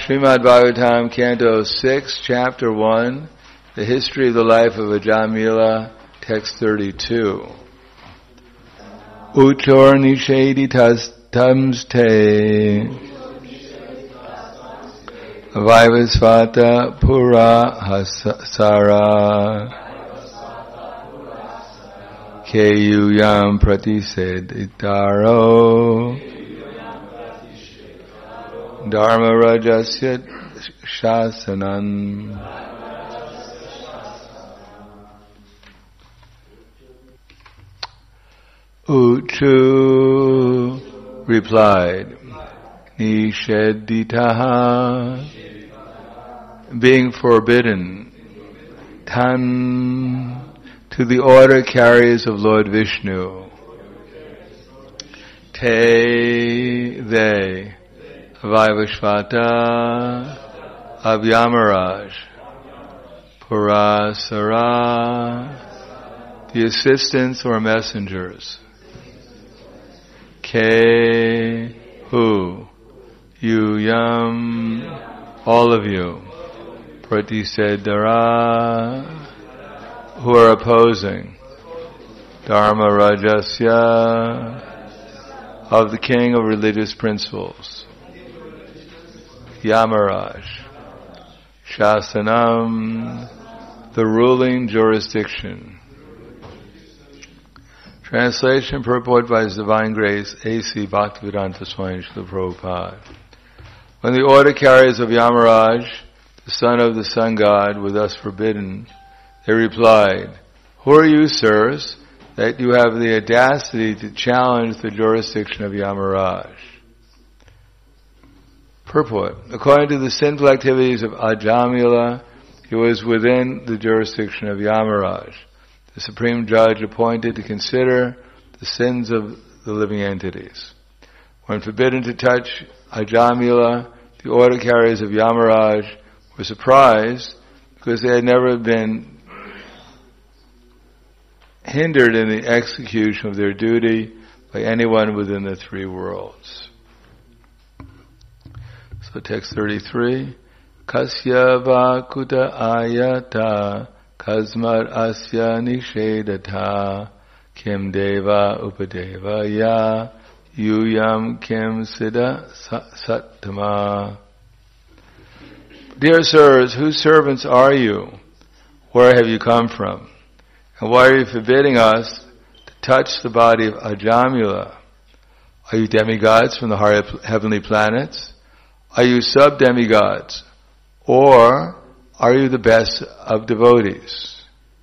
Srimad Bhagavatam, Canto 6, Chapter 1, The History of the Life of Ajamila, Text 32. Uchor nisheditas tamste Vaivasvata pura hasara Keyuyam pratiseditaro Dharma Rajasya Shasanan. Uchu replied, Nisheditaha, being forbidden, Tan, to the order carriers of Lord Vishnu, Te, they, Vaivashvata, of Yamaraj, Purasara, the assistants or messengers, Ke, who, you, yam, all of you, Pratisedara, who are opposing, Dharma Rajasya, of the king of religious principles, Yamaraj, Shasanam, the ruling jurisdiction. Translation, purport by His Divine Grace, A.C. Bhaktivedanta Swami Srila Prabhupada. When the order carriers of Yamaraj, the son of the sun god, were thus forbidden, they replied, who are you, sirs, that you have the audacity to challenge the jurisdiction of Yamaraj? Purport. According to the sinful activities of Ajamila, he was within the jurisdiction of Yamaraj, the supreme judge appointed to consider the sins of the living entities. When forbidden to touch Ajamila, the order carriers of Yamaraj were surprised because they had never been hindered in the execution of their duty by anyone within the three worlds. So text 33, Kasya vakuta ayata kasmad asya nishedata kim deva upadeva ya yuyam kim siddha sattama. Dear sirs, whose servants are you? Where have you come from? And why are you forbidding us to touch the body of Ajamila? Are you demigods from the heavenly planets? Are you sub-demigods? Or are you the best of devotees?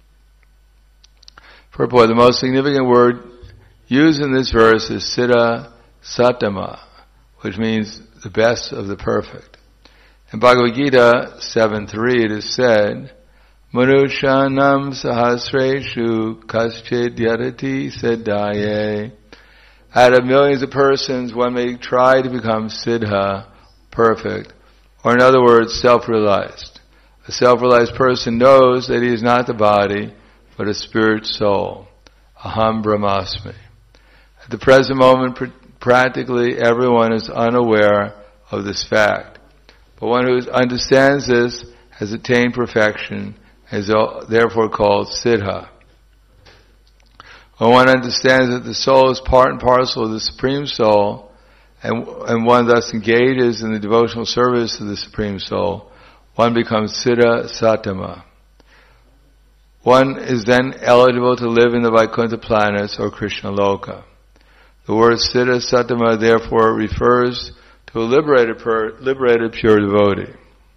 Purport, the most significant word used in this verse is Siddha Sattama, which means the best of the perfect. In Bhagavad Gita 7.3 it is said, Manushanam sahasreshu kaschid yadati siddhaye. Out of millions of persons, one may try to become siddha, perfect, or in other words, self-realized. A self-realized person knows that he is not the body, but a spirit soul. Aham Brahmasmi. At the present moment, practically everyone is unaware of this fact. But one who understands this has attained perfection, is therefore called siddha. When one understands that the soul is part and parcel of the Supreme Soul, and one thus engages in the devotional service of the Supreme Soul, one becomes Siddha Sattama. One is then eligible to live in the Vaikuntha planets or Krishna Loka. The word Siddha Sattama therefore refers to a liberated pure devotee.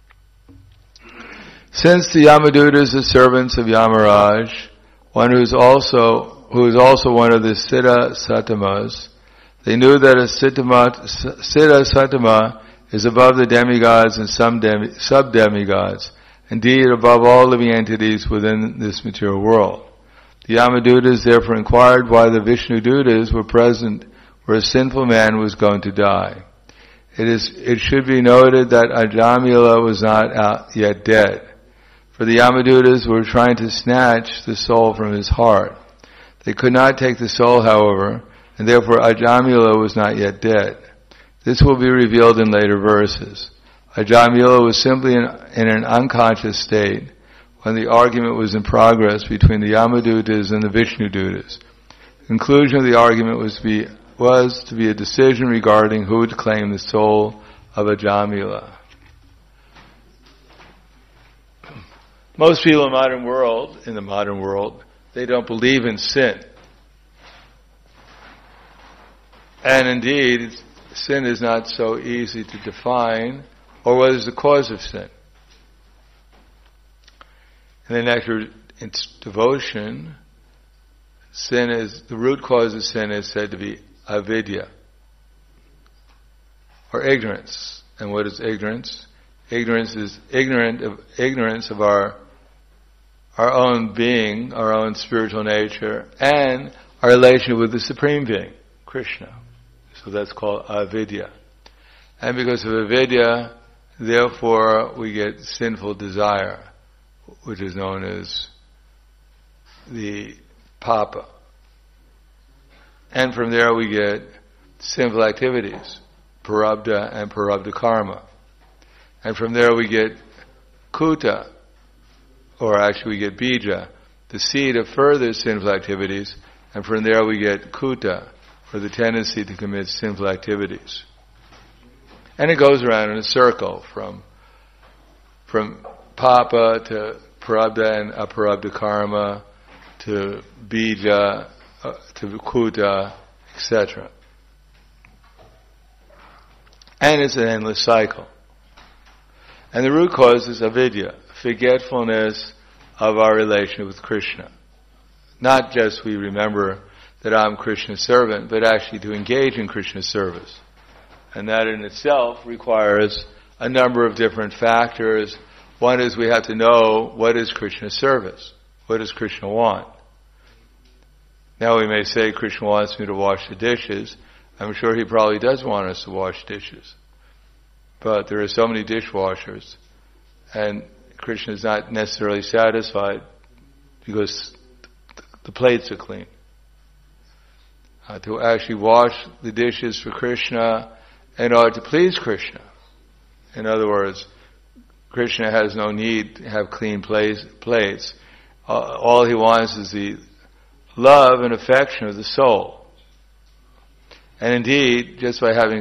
Since the Yamadutas are servants of Yamaraj, one who is also one of the Siddha Sattamas, they knew that a Siddha Sattama is above the demigods and sub-demigods, indeed above all living entities within this material world. The Yamadutas therefore inquired why the Vishnu Dutas were present where a sinful man was going to die. It should be noted that Ajamila was not yet dead, for the Yamadutas were trying to snatch the soul from his heart. They could not take the soul, however, and therefore Ajamila was not yet dead. This will be revealed in later verses. Ajamila was simply in an unconscious state when the argument was in progress between the Yamadutas and the Vishnudutas. The conclusion of the argument was to be a decision regarding who would claim the soul of Ajamila. Most people in the modern world, they don't believe in sin. And indeed, sin is not so easy to define, or what is the cause of sin. In the Nectar devotion, the root cause of sin is said to be avidya, or ignorance. And what is ignorance? Ignorance is ignorance of our own being, our own spiritual nature, and our relation with the Supreme Being, Krishna. So that's called avidya. And because of avidya, therefore we get sinful desire, which is known as the papa. And from there we get sinful activities, prarabdha and prarabdha karma. And from there we get kuta, or actually we get bija, the seed of further sinful activities, and from there we get kuta, or the tendency to commit sinful activities. And it goes around in a circle from papa to prarabdha and aparabdha karma to bija to kuta, etc. And it's an endless cycle. And the root cause is avidya, forgetfulness of our relation with Krishna. Not just we remember that I'm Krishna's servant, but actually to engage in Krishna's service. And that in itself requires a number of different factors. One is we have to know what is Krishna's service. What does Krishna want? Now we may say Krishna wants me to wash the dishes. I'm sure he probably does want us to wash dishes. But there are so many dishwashers, and Krishna is not necessarily satisfied because the plates are clean. To actually wash the dishes for Krishna in order to please Krishna. In other words, Krishna has no need to have clean plates. All he wants is the love and affection of the soul. And indeed, just by having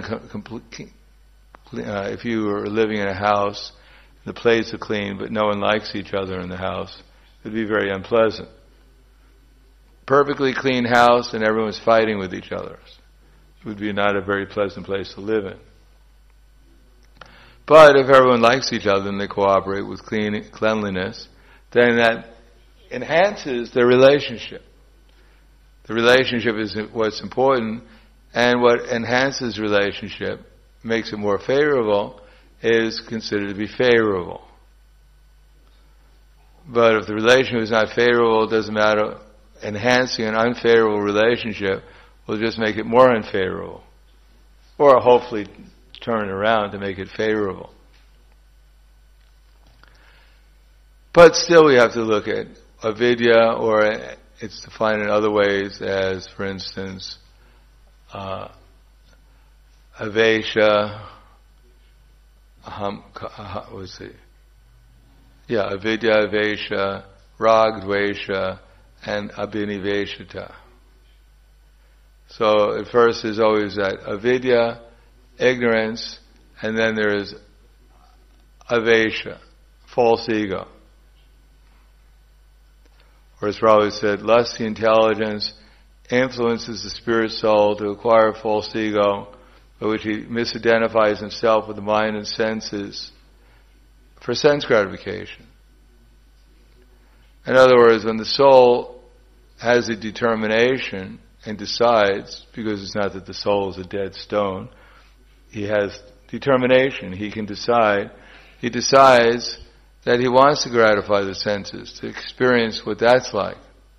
if you are living in a house, the plates are clean, but no one likes each other in the house, it would be very unpleasant. Perfectly clean house and everyone's fighting with each other. It would be not a very pleasant place to live in. But if everyone likes each other and they cooperate with cleanliness, then that enhances their relationship. The relationship is what's important, and what enhances relationship, makes it more favorable, is considered to be favorable. But if the relationship is not favorable, it doesn't matter. Enhancing an unfavorable relationship will just make it more unfavorable. Or hopefully turn it around to make it favorable. But still we have to look at avidya, or it's defined in other ways as, for instance, avesha, avidya, avesha, rag, dvesha, and abhiniveshita. So at first there's always that avidya, ignorance, and then there is avesha, false ego. Or as Prabhupada said, lusty intelligence influences the spirit soul to acquire false ego, by which he misidentifies himself with the mind and senses for sense gratification. In other words, when the soul has a determination and decides, because it's not that the soul is a dead stone, he has determination, he can decide, he decides that he wants to gratify the senses, to experience what that's like.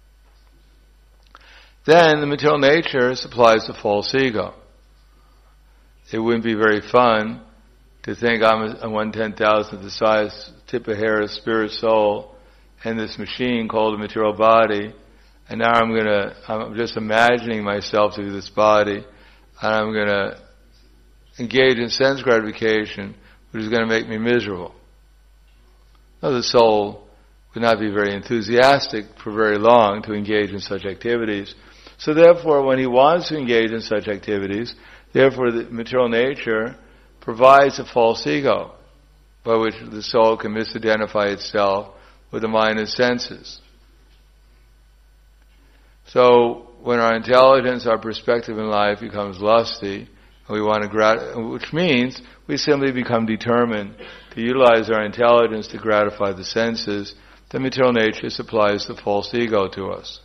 Then the material nature supplies the false ego. It wouldn't be very fun to think I'm a 1/10,000th of the size, tip of hair, spirit soul, and this machine called a material body, and now I'm just imagining myself to be this body, and I'm gonna engage in sense gratification, which is going to make me miserable. Now, the soul would not be very enthusiastic for very long to engage in such activities. So therefore, when he wants to engage in such activities, therefore the material nature provides a false ego by which the soul can misidentify itself with the mind and senses. So when our intelligence, our perspective in life becomes lusty, and we want to which means we simply become determined to utilize our intelligence to gratify the senses, the material nature supplies the false ego to us.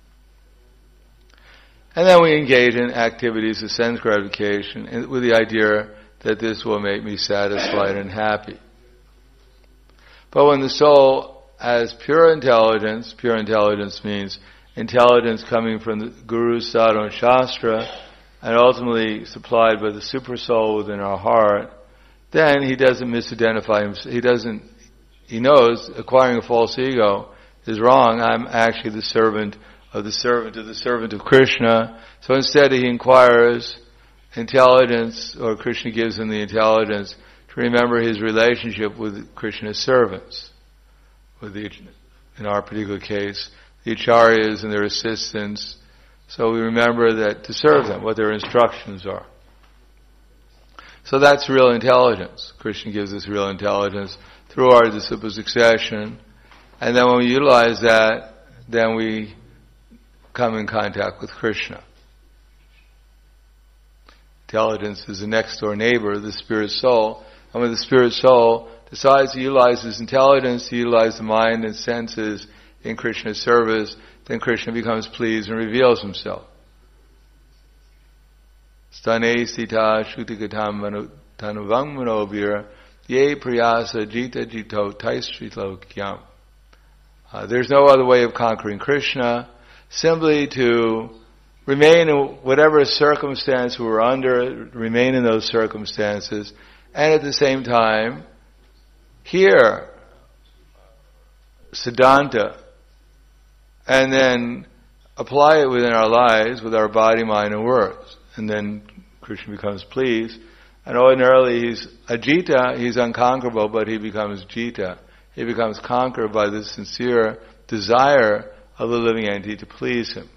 And then we engage in activities of sense gratification with the idea that this will make me satisfied and happy. But when the soul has pure intelligence means intelligence coming from the Guru, Sadhu, and Shastra, and ultimately supplied by the super soul within our heart, then he doesn't misidentify himself. He knows acquiring a false ego is wrong. I'm actually the servant of the servant of Krishna. So instead he inquires intelligence, or Krishna gives him the intelligence to remember his relationship with Krishna's servants. In our particular case, the acharyas and their assistants. So we remember that to serve them, what their instructions are. So that's real intelligence. Krishna gives us real intelligence through our disciple succession. And then when we utilize that, then we come in contact with Krishna. Intelligence is the next door neighbor of the spirit soul. And when the spirit soul decides to utilize his intelligence, to utilize the mind and senses in Krishna's service, then Krishna becomes pleased and reveals himself. Stane sita shutikatam tanuvang manobir ye priyasa jita jito taistritlokyam. There's no other way of conquering Krishna, simply to remain in whatever circumstance we're under, remain in those circumstances, and at the same time hear Siddhanta, and then apply it within our lives with our body, mind, and words. And then Krishna becomes pleased. And ordinarily he's ajita, he's unconquerable, but he becomes jita. He becomes conquered by the sincere desire of the living entity to please him.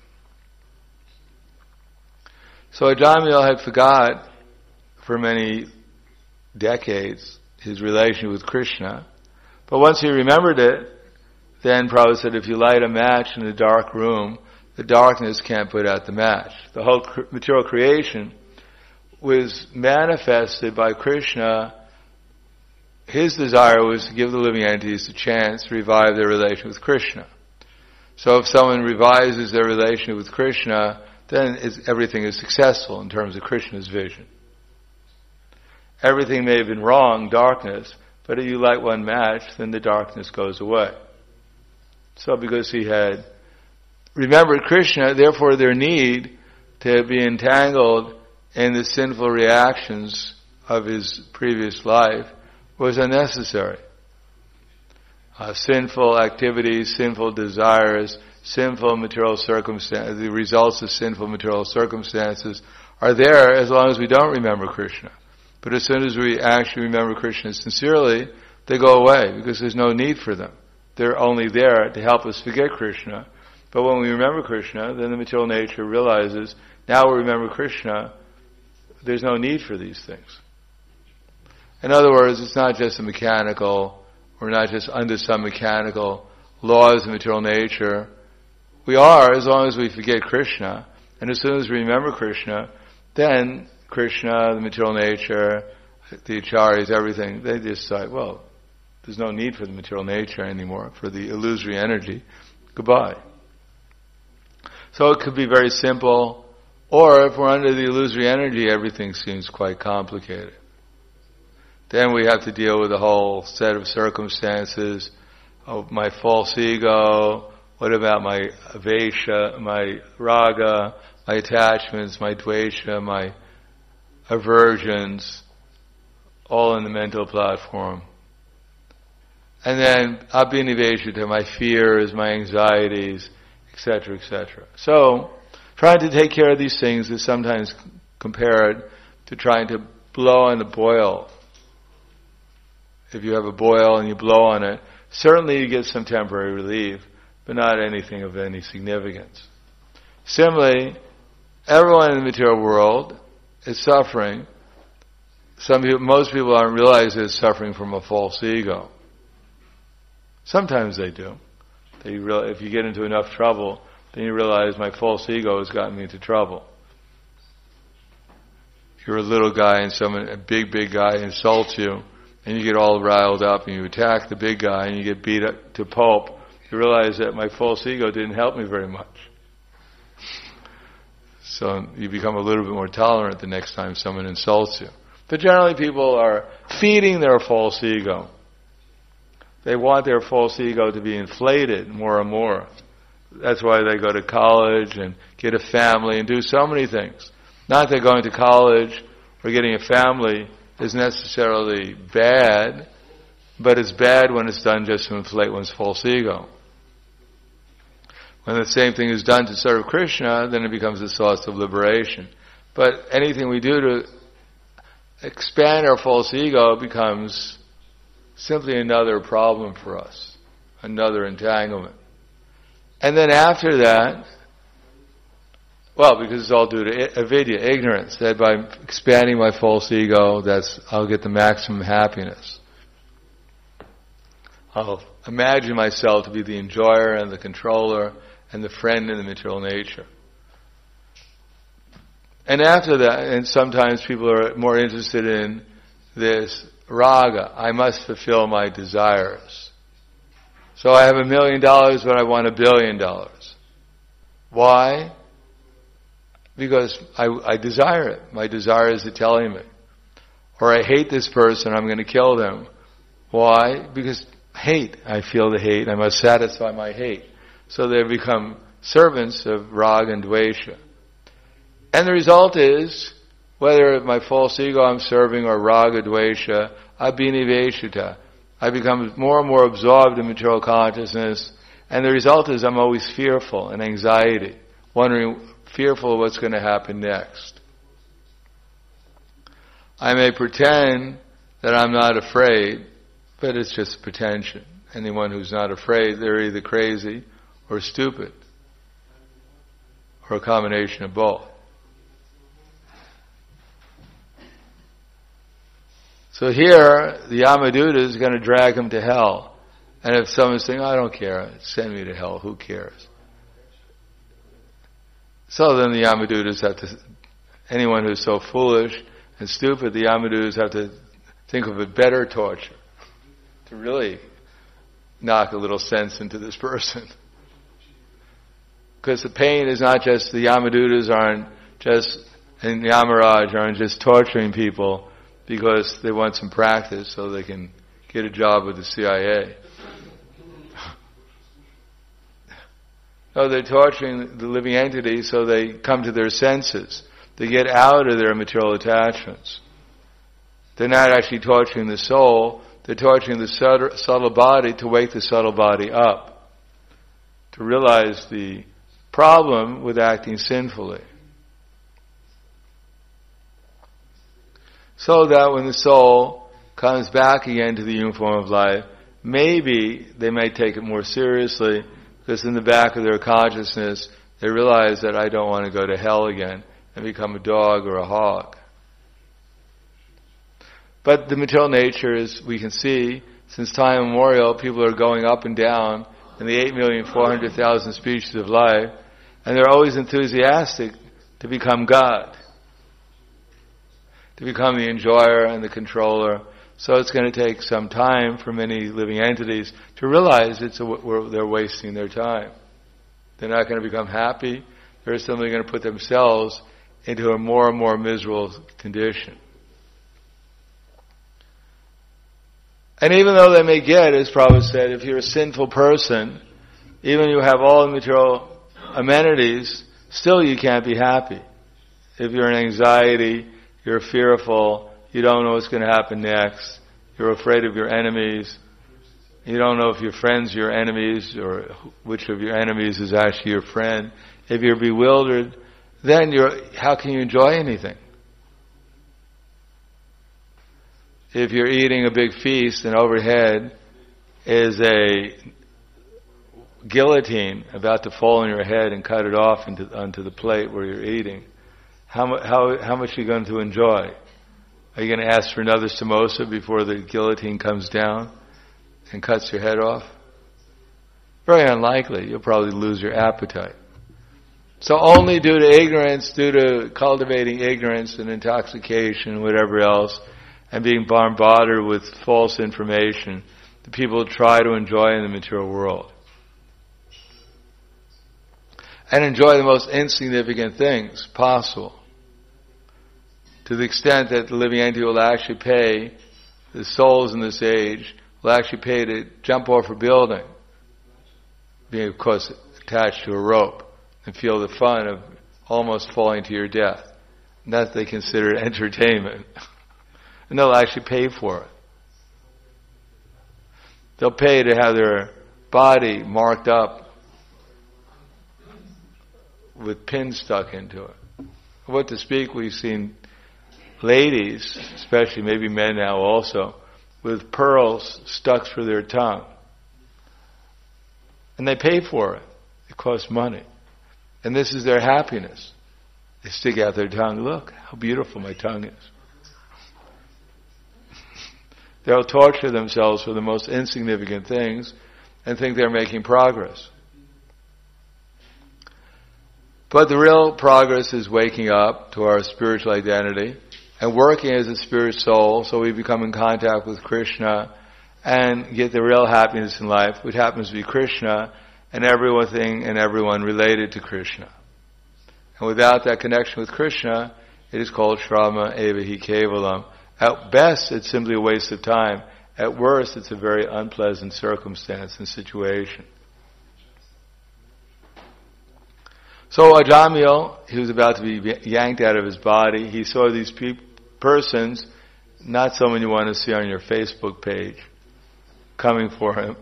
So Ajamil had forgot for many decades his relation with Krishna. But once he remembered it, then Prabhupada said, if you light a match in a dark room, the darkness can't put out the match. The whole material creation was manifested by Krishna. His desire was to give the living entities a chance to revive their relation with Krishna. So if someone revises their relation with Krishna, then everything is successful in terms of Krishna's vision. Everything may have been wrong, darkness, but if you light one match, then the darkness goes away. So because he had remembered Krishna, therefore their need to be entangled in the sinful reactions of his previous life was unnecessary. Sinful activities, sinful desires, sinful material circumstances, the results of sinful material circumstances are there as long as we don't remember Krishna. But as soon as we actually remember Krishna sincerely, they go away because there's no need for them. They're only there to help us forget Krishna. But when we remember Krishna, then the material nature realizes, now we remember Krishna, there's no need for these things. In other words, it's not just we're not just under some mechanical laws of material nature. We are, as long as we forget Krishna. And as soon as we remember Krishna, then Krishna, the material nature, the acharyas, everything, they decide, well, there's no need for the material nature anymore, for the illusory energy. Goodbye. So it could be very simple, or if we're under the illusory energy, everything seems quite complicated. Then we have to deal with a whole set of circumstances of my false ego, what about my avesha, my raga, my attachments, my dvesha, my aversions, all in the mental platform. And then abhiniveshita, my fears, my anxieties, etc., etc. So, trying to take care of these things is sometimes compared to trying to blow on the boil If you have a boil and you blow on it, certainly you get some temporary relief, but not anything of any significance. Similarly, everyone in the material world is suffering. Most people aren't realize they're suffering from a false ego. Sometimes they do. If you get into enough trouble, then you realize my false ego has gotten me into trouble. If you're a little guy and a big guy insults you, and you get all riled up and you attack the big guy and you get beat up to pulp, you realize that my false ego didn't help me very much. So you become a little bit more tolerant the next time someone insults you. But generally people are feeding their false ego. They want their false ego to be inflated more and more. That's why they go to college and get a family and do so many things. Not that going to college or getting a family is necessarily bad, but it's bad when it's done just to inflate one's false ego. When the same thing is done to serve Krishna, then it becomes a source of liberation. But anything we do to expand our false ego becomes simply another problem for us, another entanglement. And then after that, because it's all due to avidya, ignorance, that by expanding my false ego, I'll get the maximum happiness. I'll imagine myself to be the enjoyer and the controller and the friend in the material nature. And after that, and sometimes people are more interested in this raga. I must fulfill my desires. So I have $1 million, but I want $1 billion. Why? Because I desire it. My desire is telling me. Or I hate this person, I'm going to kill them. Why? Because hate. I feel the hate. I must satisfy my hate. So they become servants of raga and dvesha. And the result is, whether my false ego I'm serving or raga, dvesha, abhiniveshita, I become more and more absorbed in material consciousness, and the result is I'm always fearful and anxiety, fearful of what's going to happen next. I may pretend that I'm not afraid, but it's just pretension. Anyone who's not afraid, they're either crazy or stupid, or a combination of both. So here, the Yamaduta is going to drag him to hell. And if someone's saying, I don't care, send me to hell, who cares? So then the Yamadutas have to, anyone who's so foolish and stupid, the Yamadutas have to think of a better torture to really knock a little sense into this person. Because the pain is not just, the Yamadutas aren't just, and Yamaraj aren't just torturing people because they want some practice so they can get a job with the CIA. No, they're torturing the living entity so they come to their senses. They get out of their material attachments. They're not actually torturing the soul, they're torturing the subtle body to wake the subtle body up, to realize the problem with acting sinfully. So that when the soul comes back again to the uniform of life, maybe they may take it more seriously, because in the back of their consciousness, they realize that I don't want to go to hell again and become a dog or a hog. But the material nature is, we can see, since time immemorial, people are going up and down in the 8,400,000 species of life, and they're always enthusiastic to become God, to become the enjoyer and the controller. So it's going to take some time for many living entities to realize they're wasting their time. They're not going to become happy. They're simply going to put themselves into a more and more miserable condition. And even though they may get, as Prabhupada said, if you're a sinful person, even you have all the material amenities, still you can't be happy. If you're in anxiety, you're fearful, you don't know what's going to happen next, you're afraid of your enemies, you don't know if your friends are your enemies or which of your enemies is actually your friend. If you're bewildered, then how can you enjoy anything? if you're eating a big feast and overhead is a guillotine about to fall on your head and cut it off onto the plate where you're eating, how much are you going to enjoy? Are you going to ask for another samosa before the guillotine comes down and cuts your head off? Very unlikely. You'll probably lose your appetite. So only due to ignorance, due to cultivating ignorance and intoxication and whatever else, and being bombarded with false information, the people try to enjoy in the material world. And enjoy the most insignificant things possible. To the extent that the living entity will actually pay, the souls in this age will actually pay to jump off a building, being of course attached to a rope, and feel the fun of almost falling to your death. And that they consider entertainment. And they'll actually pay for it. They'll pay to have their body marked up with pins stuck into it. What to speak, we've seen ladies, especially maybe men now also, with pearls stuck through their tongue. And they pay for it. It costs money. And this is their happiness. They stick out their tongue. Look how beautiful my tongue is. They'll torture themselves for the most insignificant things and think they're making progress. But the real progress is waking up to our spiritual identity and working as a spirit soul so we become in contact with Krishna and get the real happiness in life, which happens to be Krishna and everything and everyone related to Krishna. And without that connection with Krishna, it is called Shrama Evahi Kevalam. At best, it's simply a waste of time. At worst, it's a very unpleasant circumstance and situation. So Ajamil, he was about to be yanked out of his body. He saw these persons, not someone you want to see on your Facebook page, coming for him,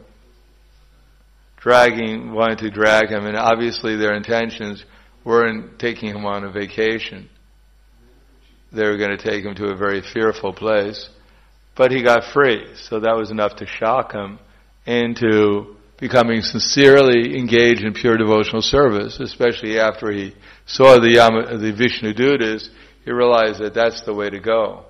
wanting to drag him, and obviously their intentions weren't taking him on a vacation. They were going to take him to a very fearful place. But he got free, so that was enough to shock him into becoming sincerely engaged in pure devotional service, especially after he saw the Vishnu Dutas. He realized that that's the way to go.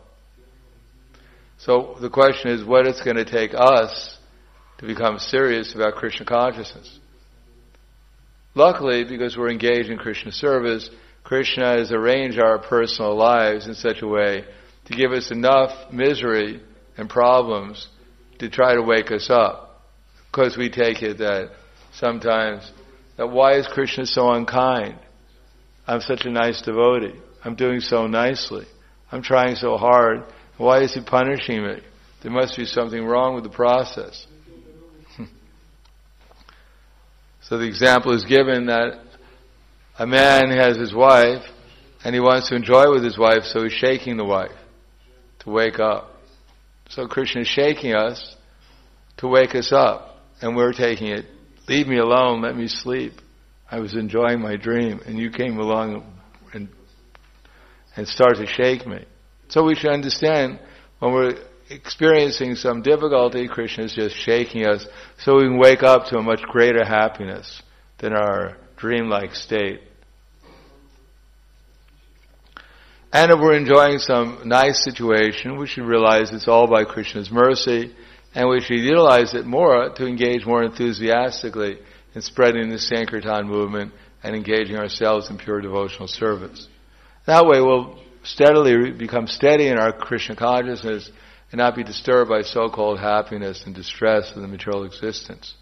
So the question is, what it's going to take us to become serious about Krishna consciousness. Luckily, because we're engaged in Krishna service, Krishna has arranged our personal lives in such a way to give us enough misery and problems to try to wake us up. Because we take it that sometimes, that why is Krishna so unkind? I'm such a nice devotee. I'm doing so nicely. I'm trying so hard. Why is he punishing me? There must be something wrong with the process. So the example is given that a man has his wife and he wants to enjoy with his wife, so he's shaking the wife to wake up. So Krishna is shaking us to wake us up, and we're taking it, leave me alone, let me sleep. I was enjoying my dream and you came along and started to shake me. So we should understand when we're experiencing some difficulty, Krishna is just shaking us so we can wake up to a much greater happiness than our dreamlike state. And if we're enjoying some nice situation, we should realize it's all by Krishna's mercy, and we should utilize it more to engage more enthusiastically in spreading the Sankirtan movement and engaging ourselves in pure devotional service. That way we'll steadily become steady in our Krishna consciousness and not be disturbed by so-called happiness and distress of the material existence.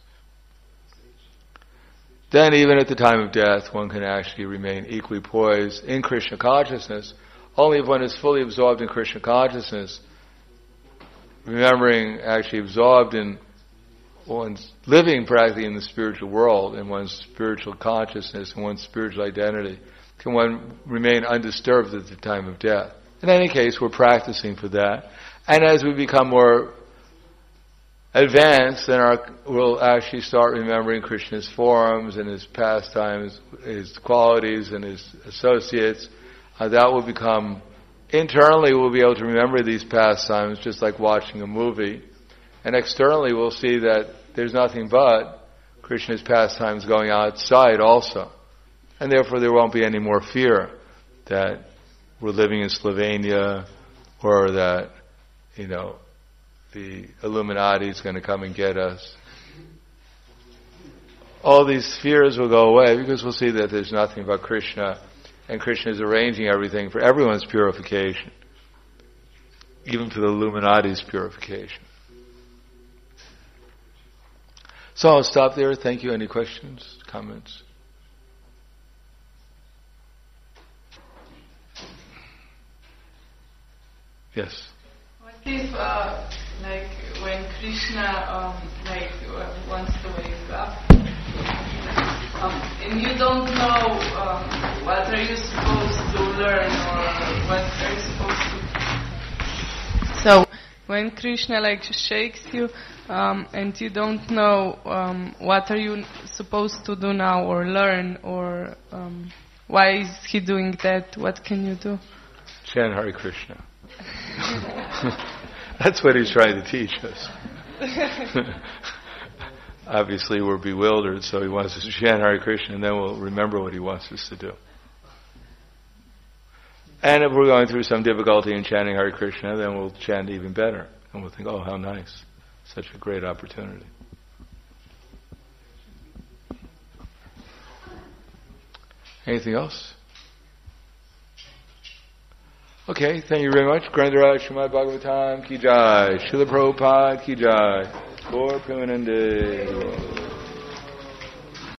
Then even at the time of death, one can actually remain equally poised in Krishna consciousness, only if one is fully absorbed in Krishna consciousness, remembering, actually absorbed in one's living practically in the spiritual world, in one's spiritual consciousness, and one's spiritual identity, can one remain undisturbed at the time of death. In any case, we're practicing for that. And as we become more advanced, then we'll actually start remembering Krishna's forms and his pastimes, his qualities and his associates. That will become internally we'll be able to remember these pastimes just like watching a movie. And externally we'll see that there's nothing but Krishna's pastimes going outside also. And therefore there won't be any more fear that we're living in Slovenia or that, the Illuminati is going to come and get us. All these fears will go away because we'll see that there's nothing but Krishna, and Krishna is arranging everything for everyone's purification, even for the Illuminati's purification. So I'll stop there. Thank you. Any questions, comments? Yes. What if, when Krishna, wants to wake up, and you don't know what are you supposed to learn or what are you supposed to... So, when Krishna shakes you, and you don't know what are you supposed to do now or learn, or why is he doing that, what can you do? Chant Hare Krishna. That's what he's trying to teach us. Obviously we're bewildered, so he wants us to chant Hare Krishna, and then we'll remember what he wants us to do. And if we're going through some difficulty in chanting Hare Krishna, then we'll chant even better. And we'll think, oh, how nice. Such a great opportunity. Anything else? Okay, thank you very much. Grandaraj Srimad Bhagavatam ki jai. Srila Prabhupada ki jai. Gaur Premanande.